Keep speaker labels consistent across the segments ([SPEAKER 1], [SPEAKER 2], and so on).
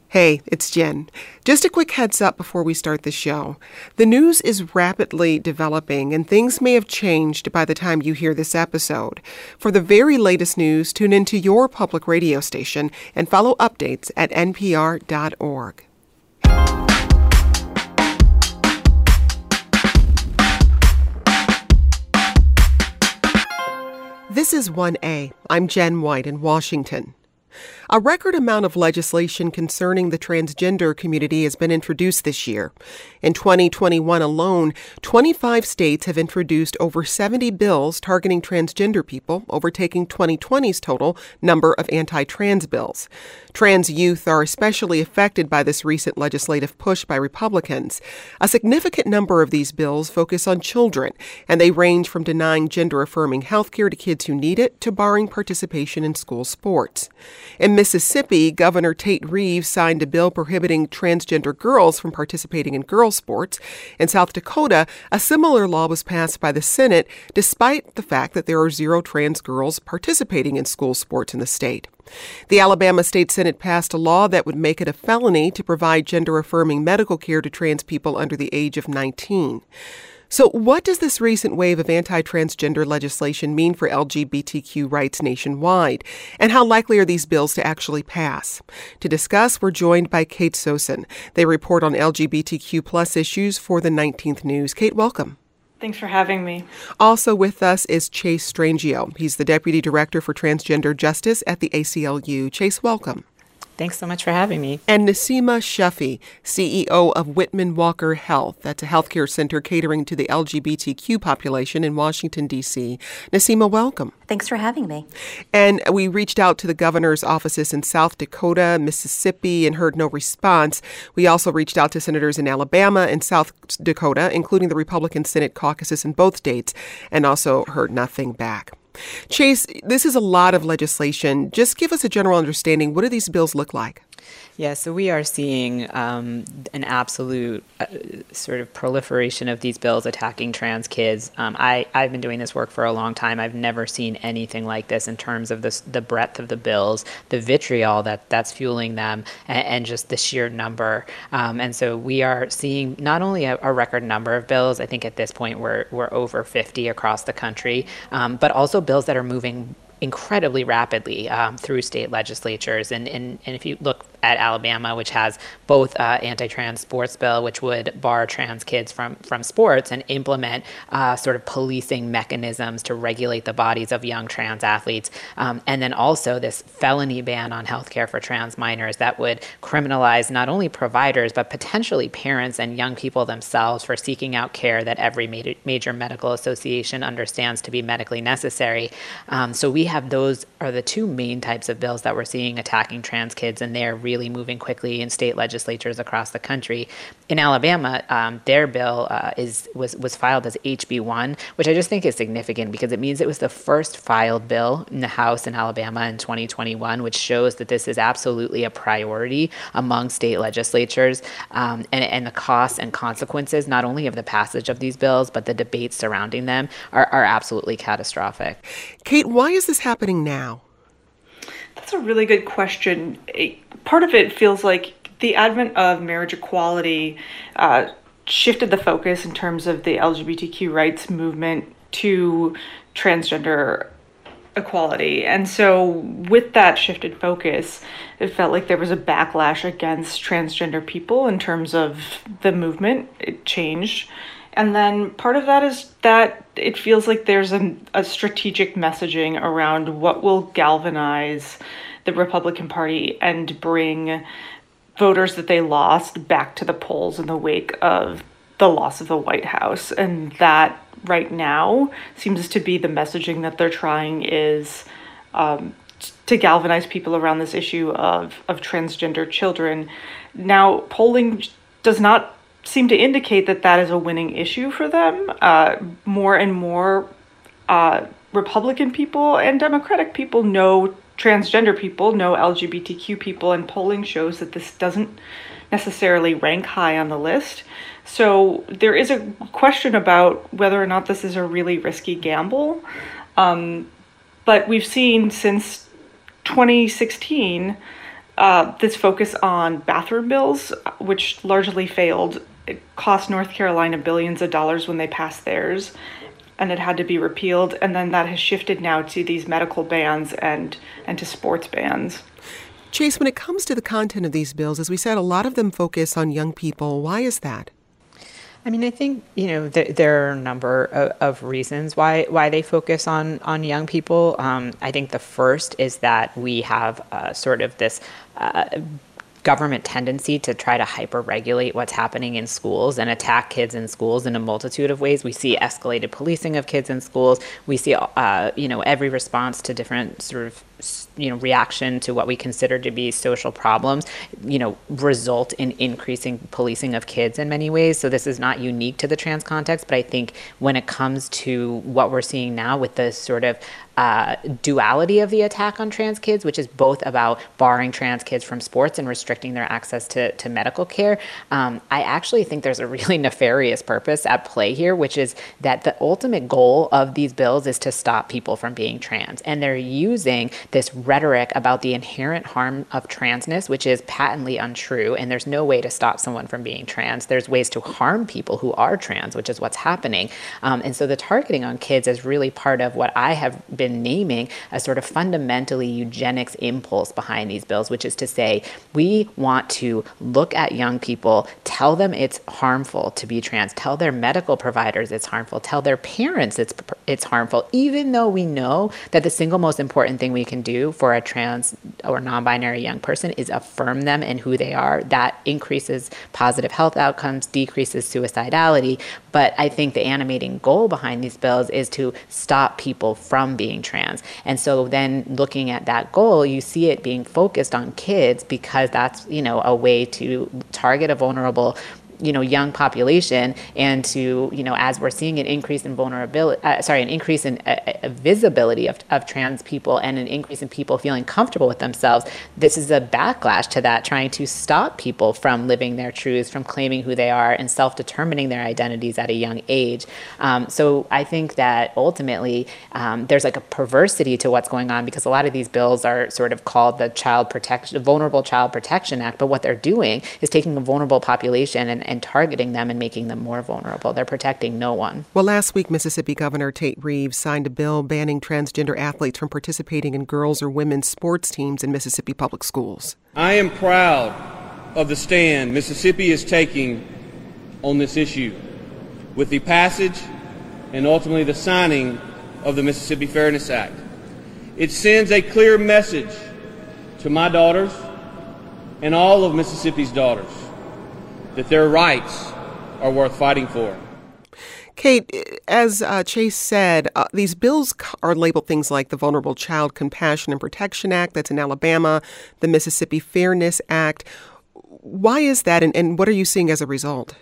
[SPEAKER 1] Hey, it's Jen. Just a quick heads up before we start the show. The news is rapidly developing and things may have changed by the time you hear this episode. For the very latest news, tune into your public radio station and follow updates at npr.org. This is 1A. I'm Jen White in Washington. A record amount of legislation concerning the transgender community has been introduced this year. In 2021 alone, 25 states have introduced over 70 bills targeting transgender people, overtaking 2020's total number of anti-trans bills. Trans youth are especially affected by this recent legislative push by Republicans. A significant number of these bills focus on children, and they range from denying gender-affirming health care to kids who need it to barring participation in school sports. In Mississippi, Governor Tate Reeves signed a bill prohibiting transgender girls from participating in girls' sports. In South Dakota, a similar law was passed by the Senate, despite the fact that there are 0 trans girls participating in school sports in the state. The Alabama State Senate passed a law that would make it a felony to provide gender-affirming medical care to trans people under the age of 19. So what does this recent wave of anti-transgender legislation mean for LGBTQ rights nationwide? And how likely are these bills to actually pass? To discuss, we're joined by Kate Sosin. They report on LGBTQ plus issues for the 19th News. Kate, welcome.
[SPEAKER 2] Thanks for having me.
[SPEAKER 1] Also with us is Chase Strangio. He's the Deputy Director for Transgender Justice at the ACLU. Chase, welcome.
[SPEAKER 3] Thanks so much for having me.
[SPEAKER 1] And Naseema Shafi, CEO of Whitman Walker Health. That's a healthcare center catering to the LGBTQ population in Washington, D.C. Naseema, welcome.
[SPEAKER 4] Thanks for having me.
[SPEAKER 1] And we reached out to the governor's offices in South Dakota, Mississippi, and heard no response. We also reached out to senators in Alabama and South Dakota, including the Republican Senate caucuses in both states, and also heard nothing back. Chase, this is a lot of legislation. Just give us a general understanding. What do these bills look like?
[SPEAKER 3] Yeah, so we are seeing an absolute sort of proliferation of these bills attacking trans kids. I've been doing this work for a long time. I've never seen anything like this in terms of the breadth of the bills, the vitriol that's fueling them, and just the sheer number. And so we are seeing not only a record number of bills, I think at this point we're over 50 across the country, but also bills that are moving incredibly rapidly through state legislatures. And if you look at Alabama, which has both anti-trans sports bill, which would bar trans kids from sports and implement sort of policing mechanisms to regulate the bodies of young trans athletes. And then also this felony ban on healthcare for trans minors that would criminalize not only providers, but potentially parents and young people themselves for seeking out care that every major medical association understands to be medically necessary. So we have those are the two main types of bills that we're seeing attacking trans kids, and they're really moving quickly in state legislatures across the country. In Alabama, their bill was filed as HB1, which I just think is significant because it means it was the first filed bill in the House in Alabama in 2021, which shows that this is absolutely a priority among state legislatures, and the costs and consequences, not only of the passage of these bills, but the debates surrounding them are absolutely catastrophic.
[SPEAKER 1] Kate, why is this happening now?
[SPEAKER 2] That's a really good question. Part of it feels like the advent of marriage equality shifted the focus in terms of the LGBTQ rights movement to transgender equality. And so with that shifted focus, it felt like there was a backlash against transgender people in terms of the movement. It changed. And then part of that is that it feels like there's a strategic messaging around what will galvanize the Republican Party and bring voters that they lost back to the polls in the wake of the loss of the White House. And that right now seems to be the messaging that they're trying is to galvanize people around this issue of transgender children. Now, polling does not seem to indicate that that is a winning issue for them. More and more Republican people and Democratic people know transgender people, know LGBTQ people, and polling shows that this doesn't necessarily rank high on the list. So there is a question about whether or not this is a really risky gamble. But we've seen since 2016 this focus on bathroom bills, which largely failed. It cost North Carolina billions of dollars when they passed theirs, and it had to be repealed. And then that has shifted now to these medical bans and to sports bans.
[SPEAKER 1] Chase, when it comes to the content of these bills, as we said, a lot of them focus on young people. Why is that?
[SPEAKER 3] I mean, I think, there are a number of reasons why they focus on young people. I think the first is that we have sort of this government tendency to try to hyper-regulate what's happening in schools and attack kids in schools in a multitude of ways. We see escalated policing of kids in schools. We see, every response to different sort of, reaction to what we consider to be social problems, result in increasing policing of kids in many ways. So this is not unique to the trans context, but I think when it comes to what we're seeing now with the sort of duality of the attack on trans kids, which is both about barring trans kids from sports and restricting their access to medical care, I actually think there's a really nefarious purpose at play here, which is that the ultimate goal of these bills is to stop people from being trans. And they're using this rhetoric about the inherent harm of transness, which is patently untrue. And there's no way to stop someone from being trans. There's ways to harm people who are trans, which is what's happening. And so the targeting on kids is really part of what I have been naming a sort of fundamentally eugenics impulse behind these bills, which is to say, we want to look at young people, tell them it's harmful to be trans, tell their medical providers it's harmful, tell their parents it's harmful, even though we know that the single most important thing we can do for a trans or non-binary young person is affirm them in who they are. That increases positive health outcomes, decreases suicidality. But I think the animating goal behind these bills is to stop people from being trans. And so then looking at that goal, you see it being focused on kids because that's, a way to target a vulnerable young population, and to, as we're seeing an increase in visibility of trans people and an increase in people feeling comfortable with themselves, this is a backlash to that, trying to stop people from living their truths, from claiming who they are and self-determining their identities at a young age. So I think that ultimately there's like a perversity to what's going on, because a lot of these bills are sort of called the Vulnerable Child Protection Act, but what they're doing is taking a vulnerable population and targeting them and making them more vulnerable. They're protecting no one.
[SPEAKER 1] Well, last week, Mississippi Governor Tate Reeves signed a bill banning transgender athletes from participating in girls' or women's sports teams in Mississippi public schools.
[SPEAKER 4] I am proud of the stand Mississippi is taking on this issue with the passage and ultimately the signing of the Mississippi Fairness Act. It sends a clear message to my daughters and all of Mississippi's daughters that their rights are worth fighting for.
[SPEAKER 1] Kate, as Chase said, these bills are labeled things like the Vulnerable Child Compassion and Protection Act, that's in Alabama, the Mississippi Fairness Act. Why is that, and what are you seeing as a result?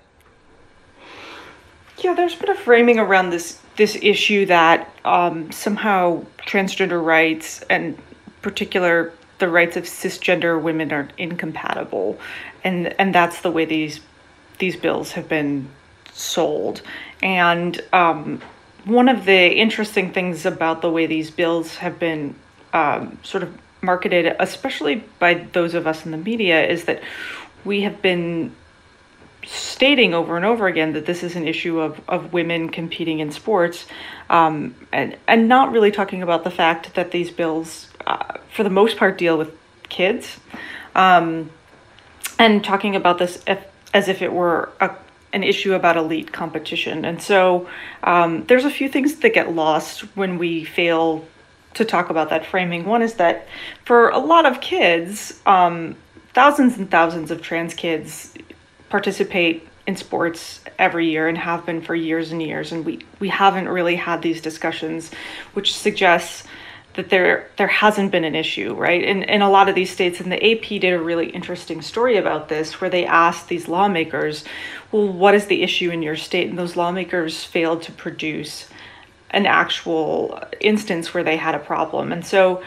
[SPEAKER 2] Yeah, there's been a framing around this issue that somehow transgender rights, and in particular the rights of cisgender women, are incompatible, and that's the way these bills have been sold. And one of the interesting things about the way these bills have been sort of marketed, especially by those of us in the media, is that we have been stating over and over again that this is an issue of women competing in sports, and not really talking about the fact that these bills, for the most part, deal with kids, and talking about this as if it were an issue about elite competition. And so there's a few things that get lost when we fail to talk about that framing. One is that for a lot of kids, thousands and thousands of trans kids participate in sports every year and have been for years and years. And we haven't really had these discussions, which suggests that there hasn't been an issue, right? In a lot of these states, and the AP did a really interesting story about this, where they asked these lawmakers, well, what is the issue in your state? And those lawmakers failed to produce an actual instance where they had a problem. And so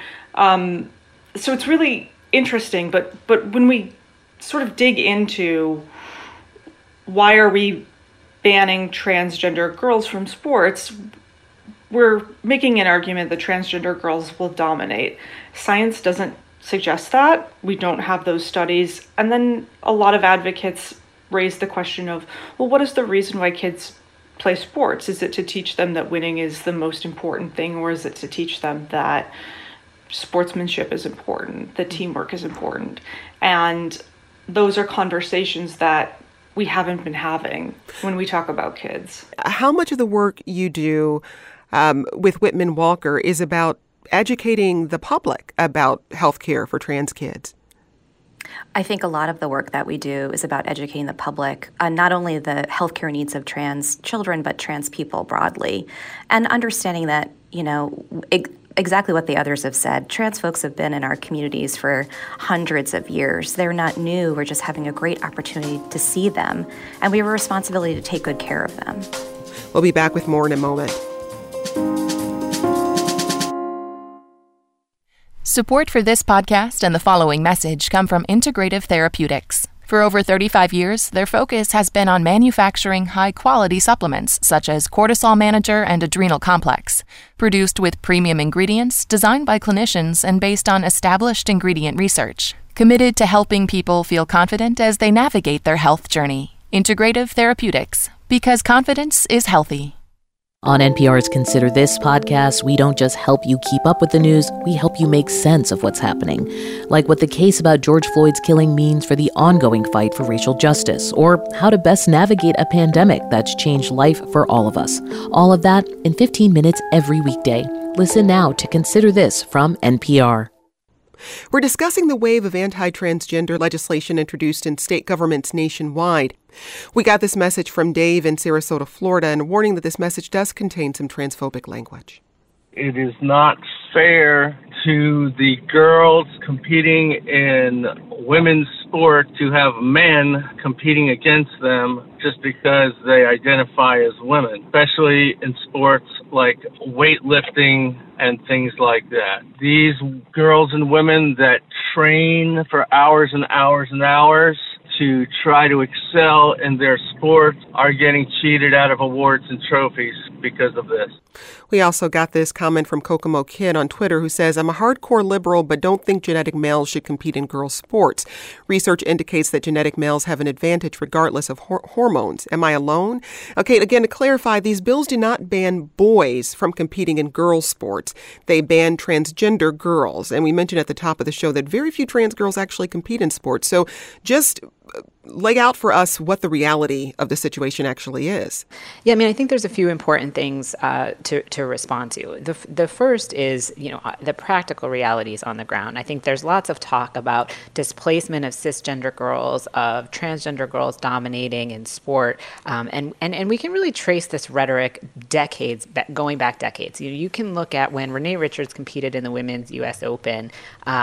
[SPEAKER 2] it's really interesting, but when we sort of dig into why are we banning transgender girls from sports, we're making an argument that transgender girls will dominate. Science doesn't suggest that. We don't have those studies. And then a lot of advocates raise the question of, well, what is the reason why kids play sports? Is it to teach them that winning is the most important thing, or is it to teach them that sportsmanship is important, that teamwork is important? And those are conversations that we haven't been having when we talk about kids.
[SPEAKER 1] How much of the work you do with Whitman Walker is about educating the public about healthcare for trans kids?
[SPEAKER 5] I think a lot of the work that we do is about educating the public on not only the healthcare needs of trans children, but trans people broadly, and understanding that, exactly what the others have said. Trans folks have been in our communities for hundreds of years. They're not new. We're just having a great opportunity to see them, and we have a responsibility to take good care of them.
[SPEAKER 1] We'll be back with more in a moment.
[SPEAKER 6] Support for this podcast and the following message come from Integrative Therapeutics. For over 35 years, their focus has been on manufacturing high-quality supplements such as Cortisol Manager and Adrenal Complex, produced with premium ingredients, designed by clinicians, and based on established ingredient research. Committed to helping people feel confident as they navigate their health journey. Integrative Therapeutics, because confidence is healthy.
[SPEAKER 7] On NPR's Consider This podcast, we don't just help you keep up with the news, we help you make sense of what's happening. Like what the case about George Floyd's killing means for the ongoing fight for racial justice, or how to best navigate a pandemic that's changed life for all of us. All of that in 15 minutes every weekday. Listen now to Consider This from NPR.
[SPEAKER 1] We're discussing the wave of anti-transgender legislation introduced in state governments nationwide. We got this message from Dave in Sarasota, Florida, and a warning that this message does contain some transphobic language.
[SPEAKER 8] It is not fair to the girls competing in women's sport to have men competing against them just because they identify as women, especially in sports like weightlifting and things like that. These girls and women that train for hours and hours and hours to try to excel in their sport are getting cheated out of awards and trophies because of this.
[SPEAKER 1] We also got this comment from Kokomo Kid on Twitter, who says, I'm a hardcore liberal, but don't think genetic males should compete in girls' sports. Research indicates that genetic males have an advantage regardless of hormones. Am I alone? Okay, again, to clarify, these bills do not ban boys from competing in girls' sports. They ban transgender girls. And we mentioned at the top of the show that very few trans girls actually compete in sports. So just lay out for us what the reality of the situation actually is.
[SPEAKER 3] Yeah, I mean, I think there's a few important things to respond to. The first is, the practical realities on the ground. I think there's lots of talk about displacement of cisgender girls, of transgender girls dominating in sport, and we can really trace this rhetoric going back decades. You can look at when Renee Richards competed in the Women's U.S. Open.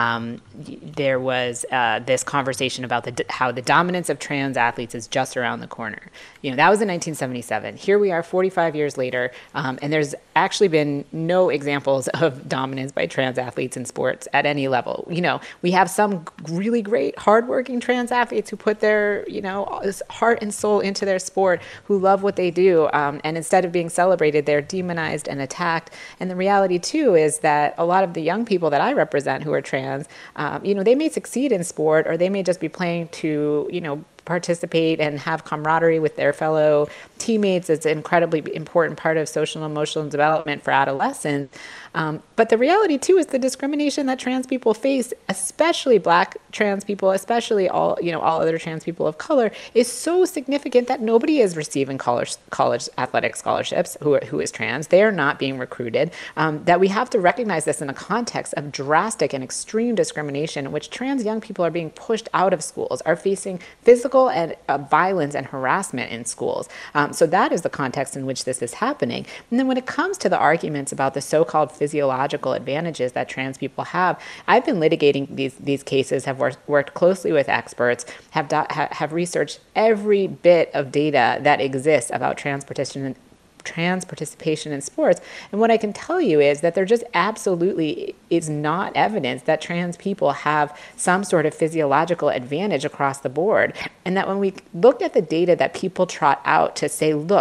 [SPEAKER 3] There was this conversation about how the dominance of trans athletes is just around the corner. That was in 1977. Here we are 45 years later, and there's actually been no examples of dominance by trans athletes in sports at any level. We have some really great, hardworking trans athletes who put their, heart and soul into their sport, who love what they do, and instead of being celebrated, they're demonized and attacked. And the reality, too, is that a lot of the young people that I represent who are trans, they may succeed in sport, or they may just be playing to, participate and have camaraderie with their fellow teammates. It's an incredibly important part of social and emotional development for adolescents. But the reality, too, is the discrimination that trans people face, especially Black trans people, especially all other trans people of color, is so significant that nobody is receiving college athletic scholarships who is trans. They are not being recruited. That we have to recognize this in a context of drastic and extreme discrimination in which trans young people are being pushed out of schools, are facing physical and violence and harassment in schools. So that is the context in which this is happening. And then when it comes to the arguments about the so-called physiological advantages that trans people have, I've been litigating these cases, have worked closely with experts, have researched every bit of data that exists about trans participation in sports. And what I can tell you is that there just absolutely is not evidence that trans people have some sort of physiological advantage across the board. And that when we looked at the data that people trot out to say, look,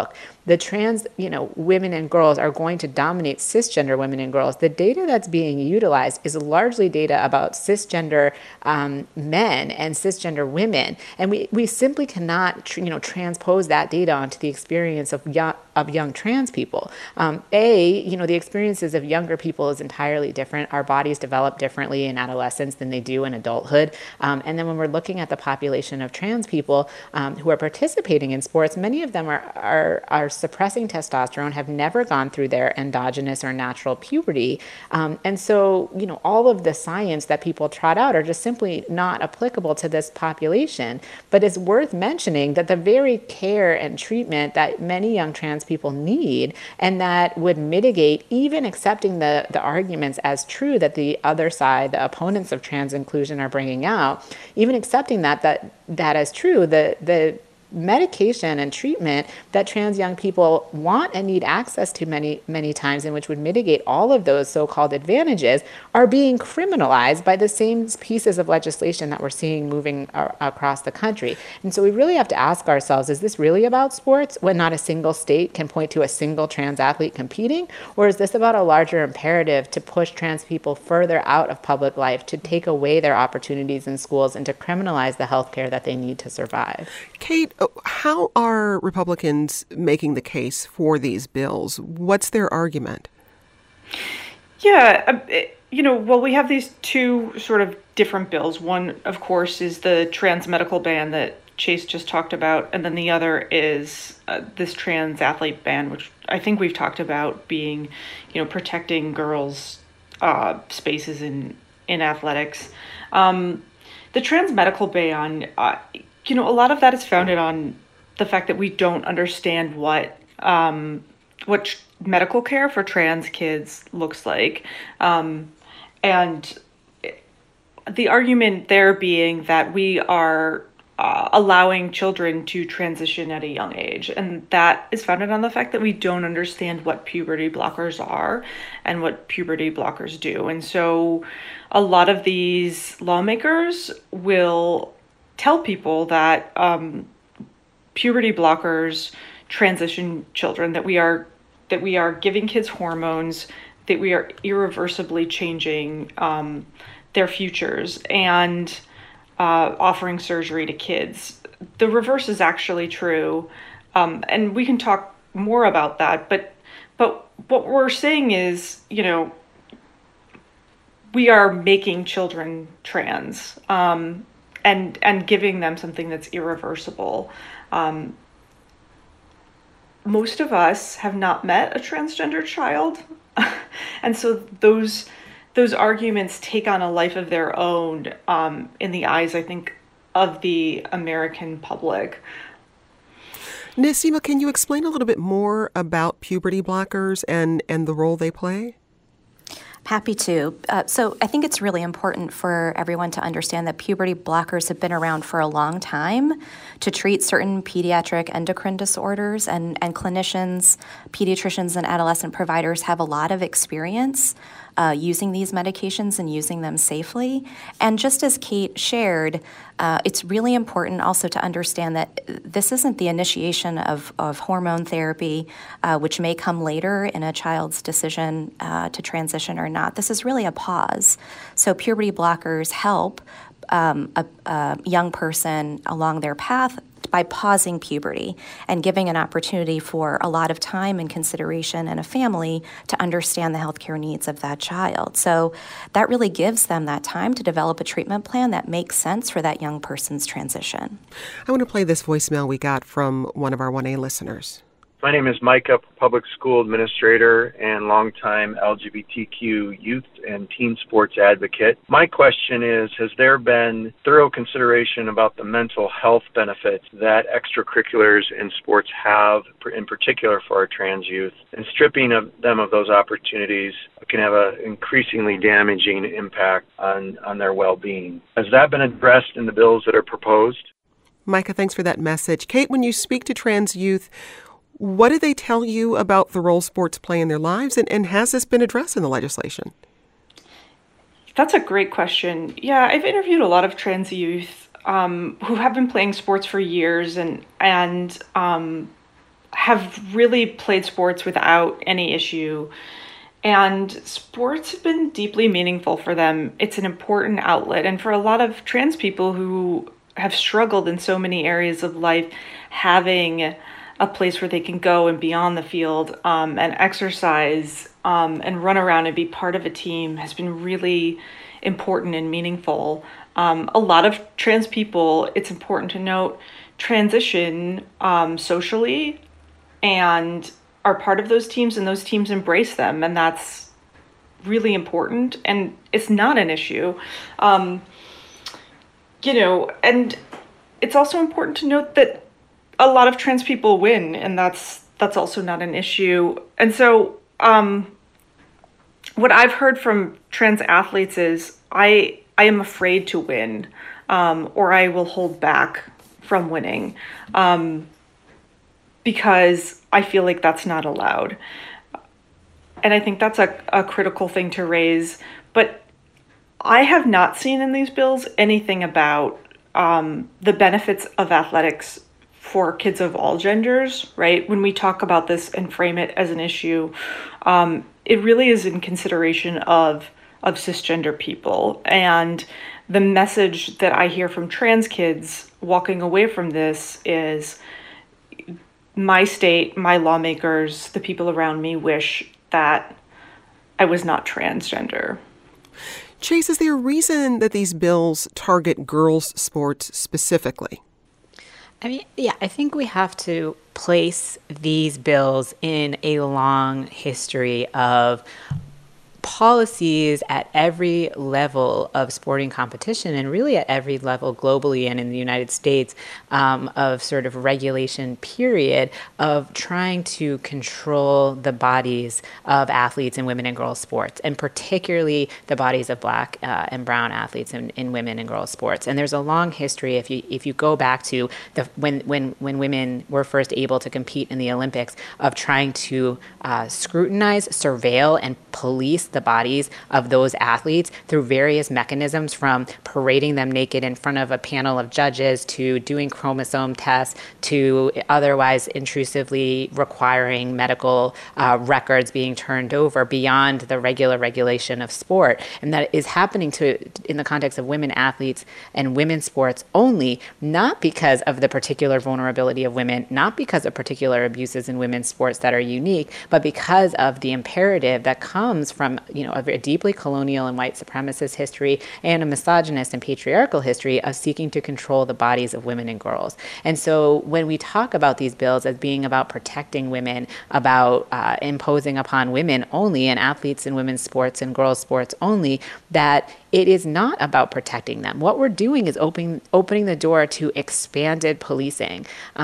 [SPEAKER 3] the trans, women and girls are going to dominate cisgender women and girls, the data that's being utilized is largely data about cisgender men and cisgender women. And we simply cannot, transpose that data onto the experience of young trans people. The experiences of younger people is entirely different. Our bodies develop differently in adolescence than they do in adulthood. And then when we're looking at the population of trans people who are participating in sports, many of them are suppressing testosterone, have never gone through their endogenous or natural puberty. And so, all of the science that people trot out are just simply not applicable to this population. But it's worth mentioning that the very care and treatment that many young trans people need, and that would mitigate even accepting the arguments as true that the other side, the opponents of trans inclusion, are bringing out, even accepting that as true, the medication and treatment that trans young people want and need access to many, many times, and which would mitigate all of those so-called advantages, are being criminalized by the same pieces of legislation that we're seeing moving across the country. And so we really have to ask ourselves, is this really about sports when not a single state can point to a single trans athlete competing? Or is this about a larger imperative to push trans people further out of public life, to take away their opportunities in schools, and to criminalize the health care that they need to survive?
[SPEAKER 1] Kate, how are Republicans making the case for these bills? What's their argument?
[SPEAKER 2] Yeah, we have these two sort of different bills. One, of course, is the trans medical ban that Chase just talked about, and then the other is this trans athlete ban, which I think we've talked about being, protecting girls' spaces in athletics. The trans medical ban, a lot of that is founded on the fact that we don't understand what medical care for trans kids looks like. And the argument there being that we are allowing children to transition at a young age. And that is founded on the fact that we don't understand what puberty blockers are and what puberty blockers do. And so a lot of these lawmakers will tell people that puberty blockers transition children, that we are giving kids hormones, that we are irreversibly changing their futures and offering surgery to kids. The reverse is actually true, and we can talk more about that. But what we're saying is, we are making children trans. And giving them something that's irreversible. Most of us have not met a transgender child. And so those arguments take on a life of their own in the eyes, I think, of the American public.
[SPEAKER 1] Nassima, can you explain a little bit more about puberty blockers and the role they play?
[SPEAKER 5] Happy to. So I think it's really important for everyone to understand that puberty blockers have been around for a long time to treat certain pediatric endocrine disorders, and clinicians, pediatricians, and adolescent providers have a lot of experience using these medications and using them safely. And just as Kate shared, it's really important also to understand that this isn't the initiation of hormone therapy, which may come later in a child's decision to transition or not. This is really a pause. So puberty blockers help a young person along their path by pausing puberty and giving an opportunity for a lot of time and consideration and a family to understand the healthcare needs of that child. So that really gives them that time to develop a treatment plan that makes sense for that young person's transition.
[SPEAKER 1] I want to play this voicemail we got from one of our 1A listeners.
[SPEAKER 9] My name is Micah, public school administrator and longtime LGBTQ youth and teen sports advocate. My question is, has there been thorough consideration about the mental health benefits that extracurriculars in sports have, in particular for our trans youth? And stripping them of those opportunities can have an increasingly damaging impact on their well-being. Has that been addressed in the bills that are proposed?
[SPEAKER 1] Micah, thanks for that message. Kate, when you speak to trans youth, what do they tell you about the role sports play in their lives, and has this been addressed in the legislation?
[SPEAKER 2] That's a great question. Yeah, I've interviewed a lot of trans youth who have been playing sports for years, and have really played sports without any issue. And sports have been deeply meaningful for them. It's an important outlet. And for a lot of trans people who have struggled in so many areas of life, having a place where they can go and be on the field and exercise and run around and be part of a team has been really important and meaningful. A lot of trans people, it's important to note, transition socially and are part of those teams, and those teams embrace them, and that's really important, and it's not an issue. And it's also important to note that a lot of trans people win, and that's also not an issue. And so what I've heard from trans athletes is I am afraid to win, or I will hold back from winning because I feel like that's not allowed. And I think that's a critical thing to raise. But I have not seen in these bills anything about the benefits of athletics for kids of all genders, right? When we talk about this and frame it as an issue, it really is in consideration of cisgender people. And the message that I hear from trans kids walking away from this is my state, my lawmakers, the people around me wish that I was not transgender.
[SPEAKER 1] Chase, is there a reason that these bills target girls' sports specifically?
[SPEAKER 3] I mean, yeah, I think we have to place these bills in a long history of policies at every level of sporting competition and really at every level globally and in the United States of sort of regulation period of trying to control the bodies of athletes in women and girls sports, and particularly the bodies of Black and brown athletes in women and girls sports. And there's a long history if you go back to when women were first able to compete in the Olympics of trying to scrutinize, surveil, and police the bodies of those athletes through various mechanisms, from parading them naked in front of a panel of judges to doing chromosome tests to otherwise intrusively requiring medical records being turned over beyond the regular regulation of sport. And that is happening in the context of women athletes and women's sports only, not because of the particular vulnerability of women, not because of particular abuses in women's sports that are unique, but because of the imperative that comes from a deeply colonial and white supremacist history and a misogynist and patriarchal history of seeking to control the bodies of women and girls. And so when we talk about these bills as being about protecting women, about imposing upon women only, and athletes in women's sports and girls' sports only, that it is not about protecting them. What we're doing is opening the door to expanded policing.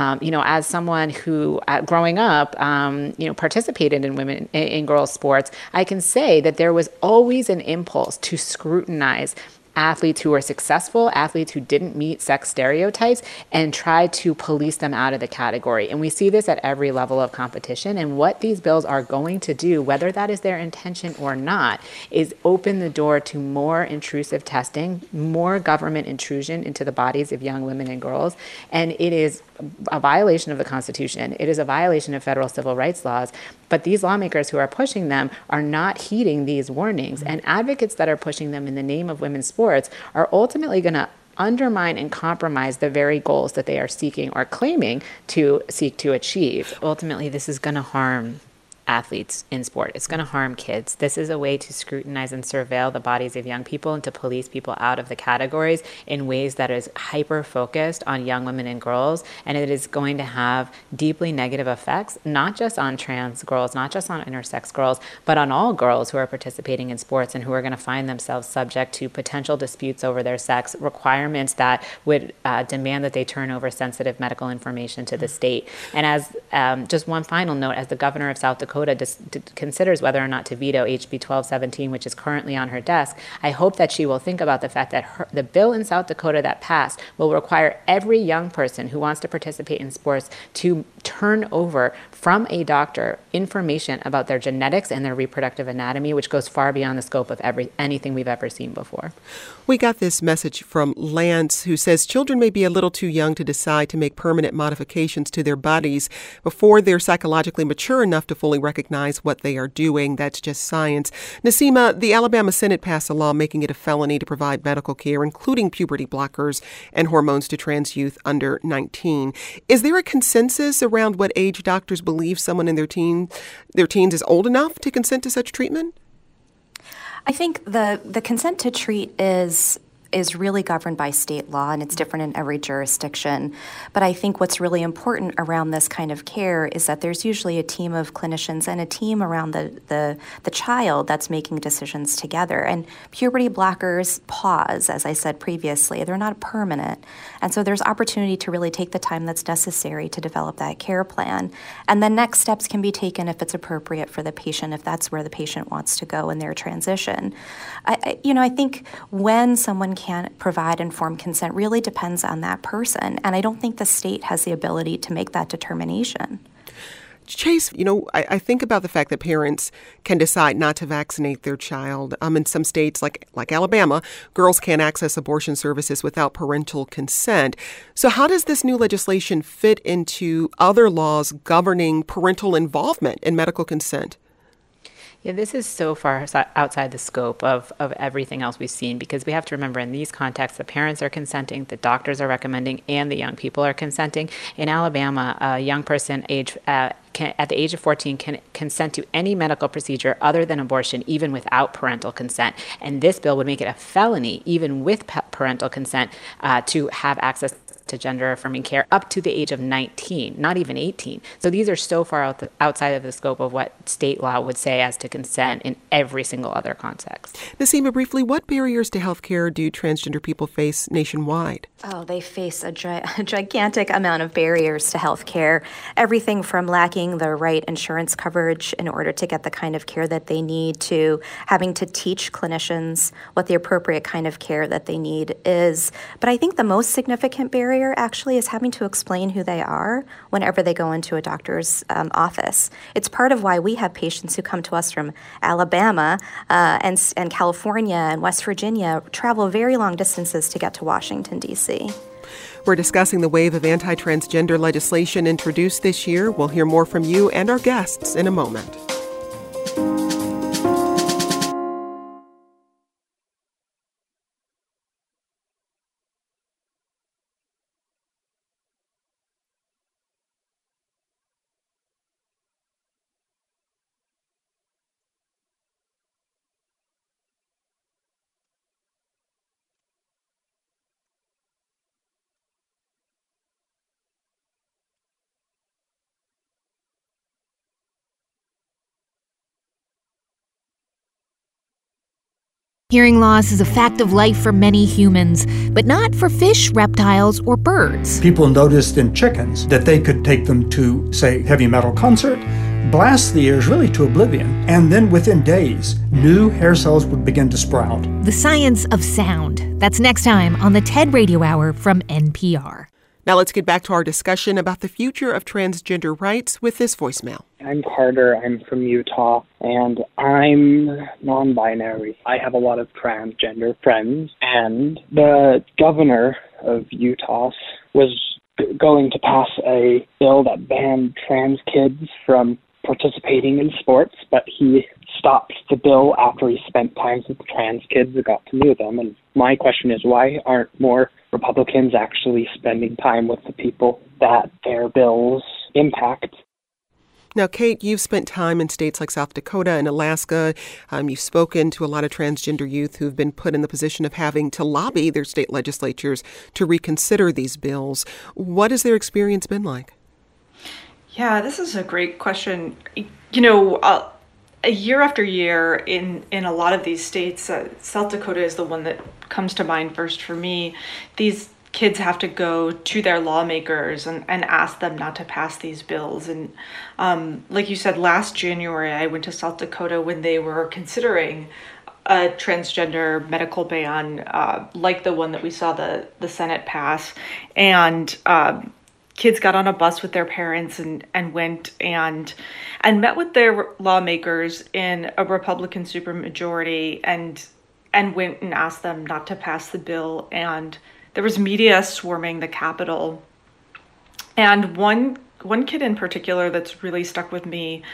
[SPEAKER 3] As someone who, growing up, participated in women in girls' sports, I can say that there was always an impulse to scrutinize athletes who were successful, athletes who didn't meet sex stereotypes, and try to police them out of the category. And we see this at every level of competition. And what these bills are going to do, whether that is their intention or not, is open the door to more intrusive testing, more government intrusion into the bodies of young women and girls. And it is a violation of the Constitution. It is a violation of federal civil rights laws. But these lawmakers who are pushing them are not heeding these warnings. And advocates that are pushing them in the name of women's sports are ultimately going to undermine and compromise the very goals that they are seeking or claiming to seek to achieve. Ultimately, this is going to harm athletes in sport. It's going to harm kids. This is a way to scrutinize and surveil the bodies of young people and to police people out of the categories in ways that is hyper-focused on young women and girls. And it is going to have deeply negative effects, not just on trans girls, not just on intersex girls, but on all girls who are participating in sports and who are going to find themselves subject to potential disputes over their sex, requirements that would demand that they turn over sensitive medical information to the state. And as just one final note, as the governor of South Dakota Dakota considers whether or not to veto HB 1217, which is currently on her desk, I hope that she will think about the fact that the bill in South Dakota that passed will require every young person who wants to participate in sports to turn over from a doctor information about their genetics and their reproductive anatomy, which goes far beyond the scope of anything we've ever seen before.
[SPEAKER 1] We got this message from Lance, who says children may be a little too young to decide to make permanent modifications to their bodies before they're psychologically mature enough to fully recognize what they are doing. That's just science. Nasima, the Alabama Senate passed a law making it a felony to provide medical care, including puberty blockers and hormones, to trans youth under 19. Is there a consensus around what age doctors believe someone in their teens is old enough to consent to such treatment?
[SPEAKER 5] I think the consent to treat is really governed by state law, and it's different in every jurisdiction. But I think what's really important around this kind of care is that there's usually a team of clinicians and a team around the child that's making decisions together. And puberty blockers pause, as I said previously. They're not permanent. And so there's opportunity to really take the time that's necessary to develop that care plan. And then next steps can be taken if it's appropriate for the patient, if that's where the patient wants to go in their transition. I think when someone can't provide informed consent really depends on that person. And I don't think the state has the ability to make that determination.
[SPEAKER 1] Chase, I think about the fact that parents can decide not to vaccinate their child. In some states, like Alabama, girls can't access abortion services without parental consent. So how does this new legislation fit into other laws governing parental involvement in medical consent?
[SPEAKER 3] Yeah, this is so far outside the scope of everything else we've seen, because we have to remember in these contexts, the parents are consenting, the doctors are recommending, and the young people are consenting. In Alabama, a young person at the age of 14 can consent to any medical procedure other than abortion, even without parental consent. And this bill would make it a felony, even with parental consent, to have access to gender-affirming care up to the age of 19, not even 18. So these are so far outside of the scope of what state law would say as to consent in every single other context.
[SPEAKER 1] Nasima, briefly, what barriers to health care do transgender people face nationwide?
[SPEAKER 5] Oh, they face a gigantic amount of barriers to health care. Everything from lacking the right insurance coverage in order to get the kind of care that they need, to having to teach clinicians what the appropriate kind of care that they need is. But I think the most significant barrier actually is having to explain who they are whenever they go into a doctor's office. It's part of why we have patients who come to us from Alabama and California and West Virginia travel very long distances to get to Washington, D.C.
[SPEAKER 1] We're discussing the wave of anti-transgender legislation introduced this year. We'll hear more from you and our guests in a moment.
[SPEAKER 10] Hearing loss is a fact of life for many humans, but not for fish, reptiles, or birds.
[SPEAKER 11] People noticed in chickens that they could take them to, say, heavy metal concert, blast the ears really to oblivion, and then within days, new hair cells would begin to sprout.
[SPEAKER 10] The Science of Sound. That's next time on the TED Radio Hour from NPR.
[SPEAKER 1] Now let's get back to our discussion about the future of transgender rights with this voicemail.
[SPEAKER 12] I'm Carter. I'm from Utah, and I'm non-binary. I have a lot of transgender friends, and the governor of Utah was going to pass a bill that banned trans kids from participating in sports, but he stopped the bill after he spent time with the trans kids and got to know them. And my question is, why aren't more Republicans actually spending time with the people that their bills impact?
[SPEAKER 1] Now, Kate, you've spent time in states like South Dakota and Alaska. You've spoken to a lot of transgender youth who've been put in the position of having to lobby their state legislatures to reconsider these bills. What has their experience been like?
[SPEAKER 2] Yeah, this is a great question. Year after year in a lot of these states, South Dakota is the one that comes to mind first for me. These kids have to go to their lawmakers and ask them not to pass these bills. And like you said, last January, I went to South Dakota when they were considering a transgender medical ban, like the one that we saw the Senate pass. And kids got on a bus with their parents and went and met with their lawmakers in a Republican supermajority and went and asked them not to pass the bill. And there was media swarming the Capitol. And one kid in particular that's really stuck with me,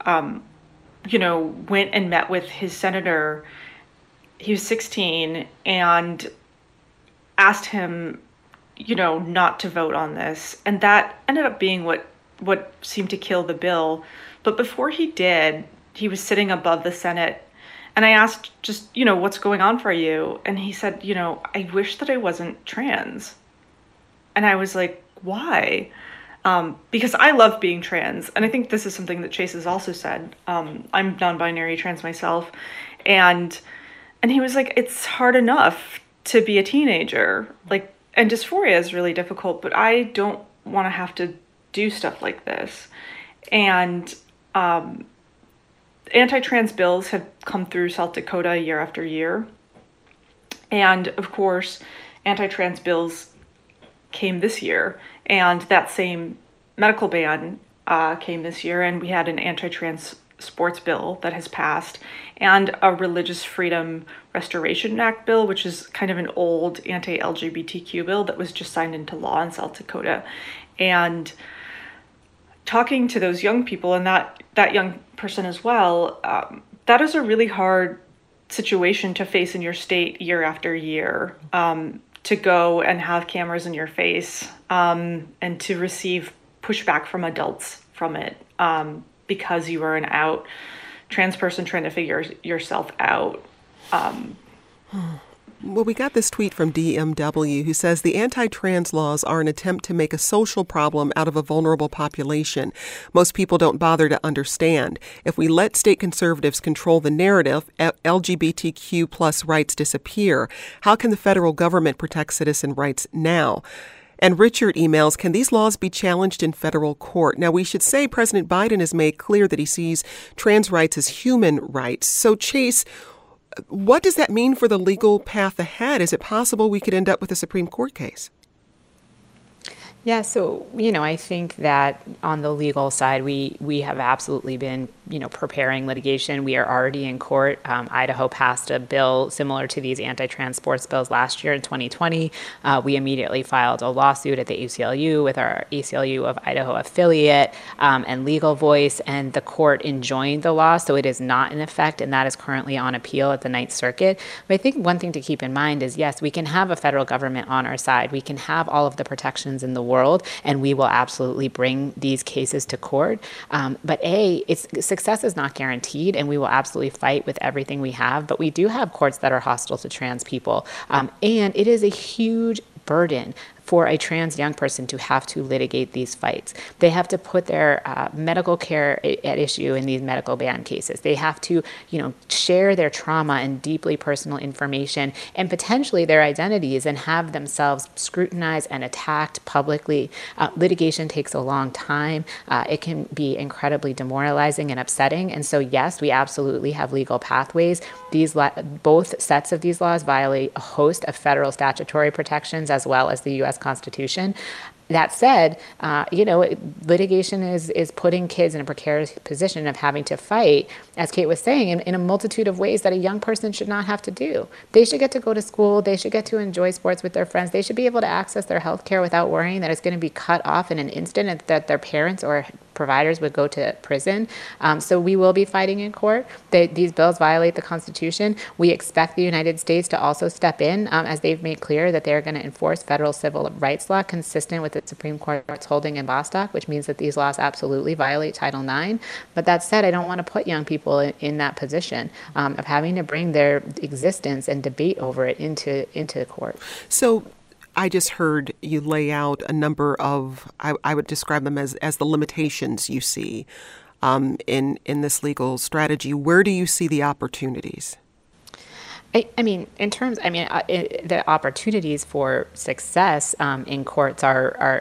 [SPEAKER 2] went and met with his senator. He was 16 and asked him, not to vote on this. And that ended up being what seemed to kill the bill. But before he did, he was sitting above the Senate. And I asked just, what's going on for you? And he said, I wish that I wasn't trans. And I was like, why? Because I love being trans. And I think this is something that Chase has also said. I'm non-binary trans myself. And he was like, it's hard enough to be a teenager. And dysphoria is really difficult, but I don't want to have to do stuff like this. And anti-trans bills have come through South Dakota year after year. And of course, anti-trans bills came this year, and that same medical ban came this year, and we had an anti-trans sports bill that has passed, and a Religious Freedom Restoration Act bill, which is kind of an old anti-LGBTQ bill that was just signed into law in South Dakota. And talking to those young people and that young person as well, that is a really hard situation to face in your state year after year, to go and have cameras in your face, and to receive pushback from adults from it, because you are an out trans person trying to figure yourself out.
[SPEAKER 1] Well, we got this tweet from DMW who says the anti-trans laws are an attempt to make a social problem out of a vulnerable population. Most people don't bother to understand. If we let state conservatives control the narrative, LGBTQ plus rights disappear. How can the federal government protect citizen rights now? And Richard emails, can these laws be challenged in federal court? Now, we should say President Biden has made clear that he sees trans rights as human rights. So, Chase, what does that mean for the legal path ahead? Is it possible we could end up with a Supreme Court case?
[SPEAKER 3] Yeah, so, I think that on the legal side, we have absolutely been, preparing litigation. We are already in court. Idaho passed a bill similar to these anti-trans sports bills last year in 2020. We immediately filed a lawsuit at the ACLU with our ACLU of Idaho affiliate and Legal Voice, and the court enjoined the law, so it is not in effect, and that is currently on appeal at the Ninth Circuit. But I think one thing to keep in mind is, yes, we can have a federal government on our side. We can have all of the protections in the world, and we will absolutely bring these cases to court. But success is not guaranteed, and we will absolutely fight with everything we have. But we do have courts that are hostile to trans people, and it is a huge burden for a trans young person to have to litigate these fights. They have to put their medical care at issue in these medical ban cases. They have to, share their trauma and deeply personal information and potentially their identities and have themselves scrutinized and attacked publicly. Litigation takes a long time. It can be incredibly demoralizing and upsetting. And so, yes, we absolutely have legal pathways. Both sets of these laws violate a host of federal statutory protections as well as the U.S. Constitution. That said, litigation is putting kids in a precarious position of having to fight, as Kate was saying, in a multitude of ways that a young person should not have to do. They should get to go to school. They should get to enjoy sports with their friends. They should be able to access their health care without worrying that it's going to be cut off in an instant and that their parents or providers would go to prison. So we will be fighting in court. These bills violate the Constitution. We expect the United States to also step in, as they've made clear that they're going to enforce federal civil rights law consistent with the Supreme Court's holding in Bostock, which means that these laws absolutely violate Title IX. But that said, I don't want to put young people in that position of having to bring their existence and debate over it into court.
[SPEAKER 1] So I just heard you lay out a number of, I would describe them as the limitations you see in this legal strategy. Where do you see the opportunities?
[SPEAKER 3] The opportunities for success in courts are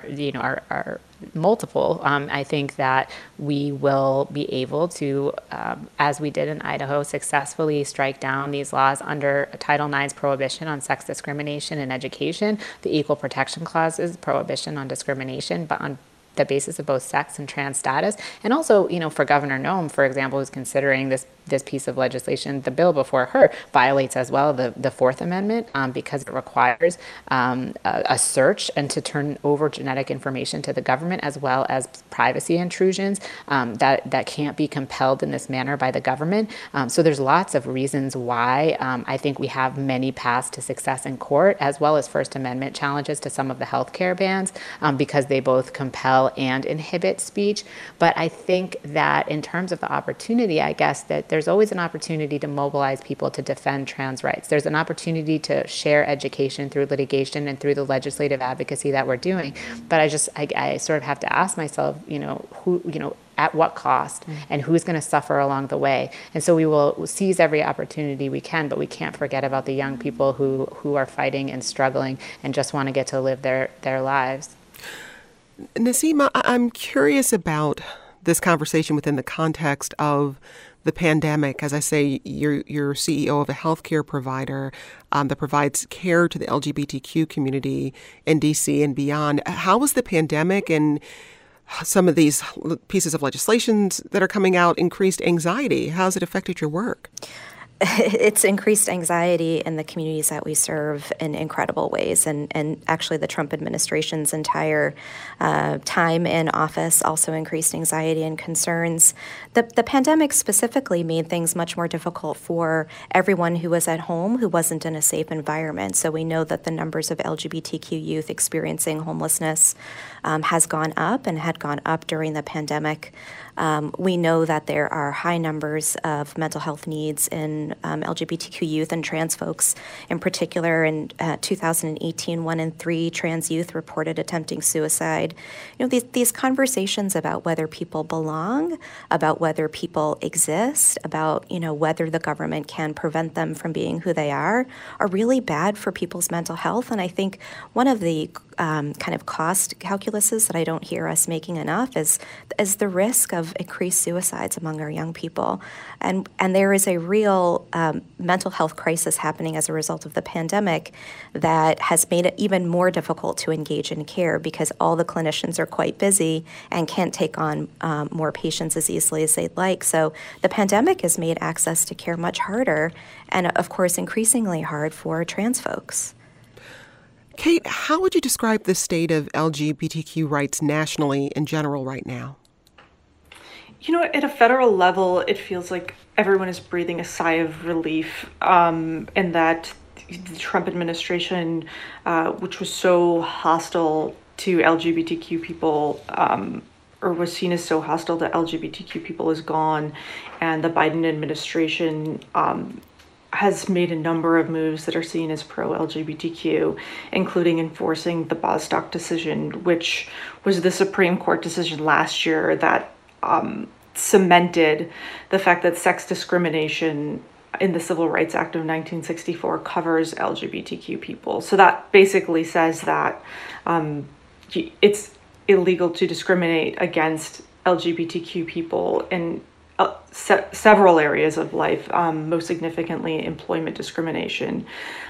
[SPEAKER 3] multiple. I think that we will be able to, as we did in Idaho, successfully strike down these laws under Title IX's prohibition on sex discrimination in education, the Equal Protection Clause's prohibition on discrimination, but on the basis of both sex and trans status. And also, for Governor Noem, for example, who's considering this piece of legislation, the bill before her violates as well the Fourth Amendment because it requires a search and to turn over genetic information to the government, as well as privacy intrusions that can't be compelled in this manner by the government. So there's lots of reasons why I think we have many paths to success in court, as well as First Amendment challenges to some of the healthcare bans because they both compel and inhibit speech. But I think that in terms of the opportunity, I guess that there's always an opportunity to mobilize people to defend trans rights. There's an opportunity to share education through litigation and through the legislative advocacy that we're doing. But I sort of have to ask myself, who, at what cost, and who's going to suffer along the way. And so we will seize every opportunity we can, but we can't forget about the young people who are fighting and struggling and just want to get to live their lives.
[SPEAKER 1] Naseema, I'm curious about this conversation within the context of the pandemic. As I say, you're CEO of a healthcare provider that provides care to the LGBTQ community in D.C. and beyond. How has the pandemic and some of these pieces of legislations that are coming out increased anxiety? How has it affected your work?
[SPEAKER 5] It's increased anxiety in the communities that we serve in incredible ways. And actually the Trump administration's entire time in office also increased anxiety and concerns. The pandemic specifically made things much more difficult for everyone who was at home, who wasn't in a safe environment. So we know that the numbers of LGBTQ youth experiencing homelessness has gone up and had gone up during the pandemic. We know that there are high numbers of mental health needs in LGBTQ youth and trans folks. In particular, in 2018, 1 in 3 trans youth reported attempting suicide. These conversations about whether people belong, about whether people exist, about whether the government can prevent them from being who they are really bad for people's mental health. And I think one of the kind of cost calculuses that I don't hear us making enough is the risk of increased suicides among our young people. And there is a real mental health crisis happening as a result of the pandemic that has made it even more difficult to engage in care because all the clinicians are quite busy and can't take on more patients as easily as they'd like. So the pandemic has made access to care much harder and, of course, increasingly hard for trans folks.
[SPEAKER 1] Kate, how would you describe the state of LGBTQ rights nationally in general right now?
[SPEAKER 2] At a federal level, it feels like everyone is breathing a sigh of relief, and that the Trump administration, which was so hostile to LGBTQ people, or was seen as so hostile to LGBTQ people, is gone, and the Biden administration has made a number of moves that are seen as pro-LGBTQ, including enforcing the Bostock decision, which was the Supreme Court decision last year that cemented the fact that sex discrimination in the Civil Rights Act of 1964 covers LGBTQ people. So that basically says that it's illegal to discriminate against LGBTQ people in several areas of life, most significantly employment discrimination.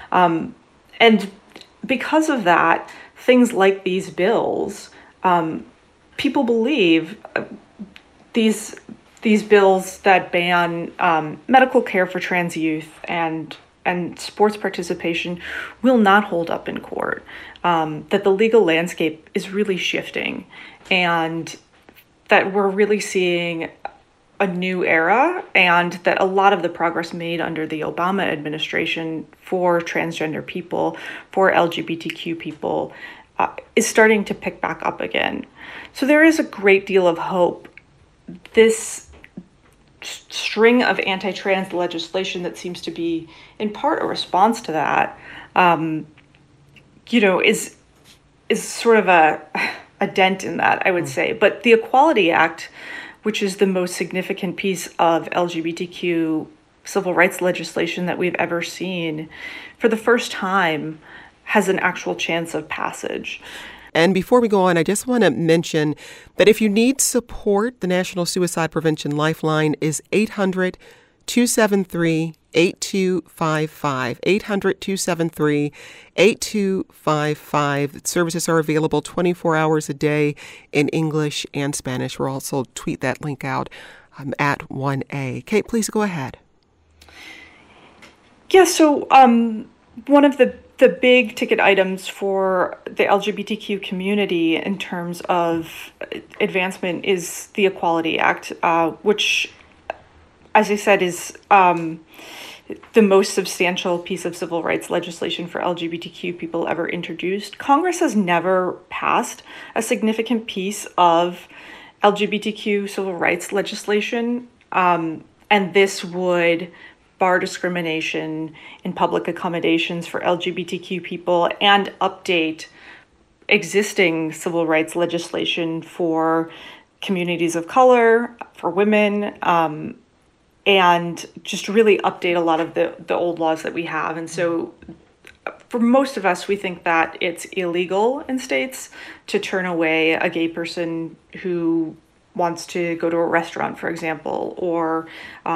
[SPEAKER 2] And because of that, things like these bills, people believe these bills that ban medical care for trans youth and sports participation will not hold up in court, that the legal landscape is really shifting, and that we're really seeing a new era, and that a lot of the progress made under the Obama administration for transgender people, for LGBTQ people, is starting to pick back up again. So there is a great deal of hope. This string of anti-trans legislation that seems to be in part a response to that, is sort of a dent in that, I would say. But the Equality Act, which is the most significant piece of LGBTQ civil rights legislation that we've ever seen, for the first time, has an actual chance of passage.
[SPEAKER 1] And before we go on, I just want to mention that if you need support, the National Suicide Prevention Lifeline is 800-273-8255, 800-273-8255. Services are available 24 hours a day in English and Spanish. We'll also tweet that link out at 1A. Kate, please go ahead.
[SPEAKER 2] Yeah, so one of the big ticket items for the LGBTQ community in terms of advancement is the Equality Act, which, as I said, is the most substantial piece of civil rights legislation for LGBTQ people ever introduced. Congress has never passed a significant piece of LGBTQ civil rights legislation, and this would bar discrimination in public accommodations for LGBTQ people and update existing civil rights legislation for communities of color, for women, and just really update a lot of the old laws that we have. And so for most of us, we think that it's illegal in states to turn away a gay person who wants to go to a restaurant, for example, or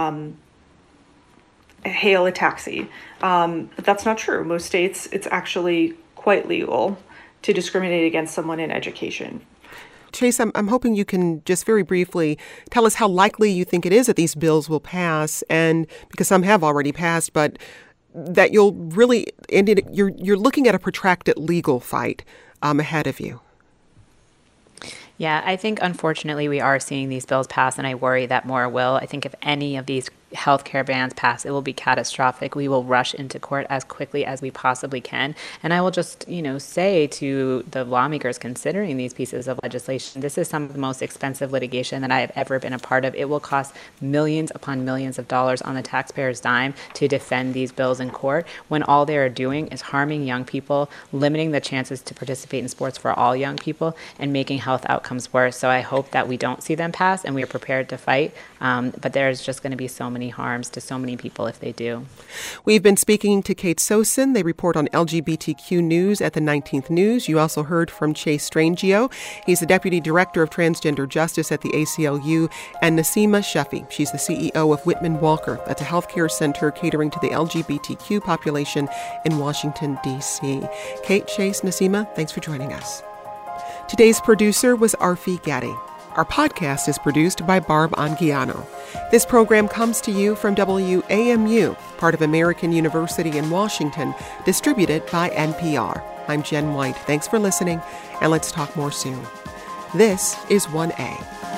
[SPEAKER 2] hail a taxi. But that's not true. Most states, it's actually quite legal to discriminate against someone in education.
[SPEAKER 1] Chase, I'm hoping you can just very briefly tell us how likely you think it is that these bills will pass, and because some have already passed, but that you'll really you're looking at a protracted legal fight ahead of you.
[SPEAKER 3] Yeah, I think unfortunately we are seeing these bills pass, and I worry that more will. I think if any of these healthcare bans pass, it will be catastrophic. We will rush into court as quickly as we possibly can. And I will just, say to the lawmakers considering these pieces of legislation, this is some of the most expensive litigation that I have ever been a part of. It will cost millions upon millions of dollars on the taxpayer's dime to defend these bills in court, when all they are doing is harming young people, limiting the chances to participate in sports for all young people, and making health outcomes worse. So I hope that we don't see them pass and we are prepared to fight. But there's just going to be so many harms to so many people if they do.
[SPEAKER 1] We've been speaking to Kate Sosin. They report on LGBTQ news at the 19th News. You also heard from Chase Strangio. He's the Deputy Director of Transgender Justice at the ACLU, and Naseema Sheffi. She's the CEO of Whitman Walker. That's a healthcare center catering to the LGBTQ population in Washington, D.C. Kate, Chase, Naseema, thanks for joining us. Today's producer was Arfi Gaddy. Our podcast is produced by Barb Anguiano. This program comes to you from WAMU, part of American University in Washington, distributed by NPR. I'm Jen White. Thanks for listening, and let's talk more soon. This is 1A.